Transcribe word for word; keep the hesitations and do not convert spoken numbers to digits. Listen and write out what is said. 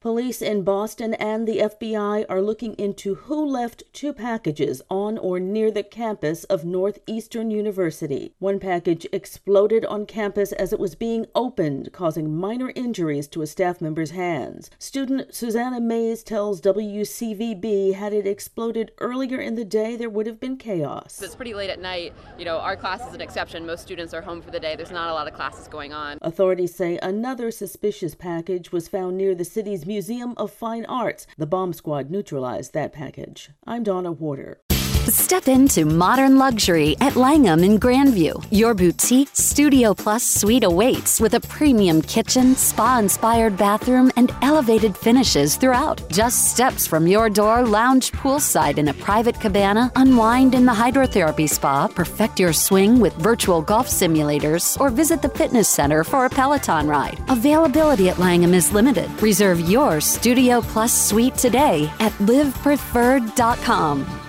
Police in Boston and the F B I are looking into who left two packages on or near the campus of Northeastern University. One package exploded on campus as it was being opened, causing minor injuries to a staff member's hands. Student Susanna Mays tells W C V B had it exploded earlier in the day, there would have been chaos. It's pretty late at night. You know, our class is an exception. Most students are home for the day. There's not a lot of classes going on. Authorities say another suspicious package was found near the city's Museum of Fine Arts. The bomb squad neutralized that package. I'm Donna Warder. Step into modern luxury at Langham in Grandview. Your boutique Studio Plus suite awaits with a premium kitchen, spa-inspired bathroom, and elevated finishes throughout. Just steps from your door, lounge poolside in a private cabana, unwind in the hydrotherapy spa, perfect your swing with virtual golf simulators, or visit the fitness center for a Peloton ride. Availability at Langham is limited. Reserve your Studio Plus suite today at live preferred dot com.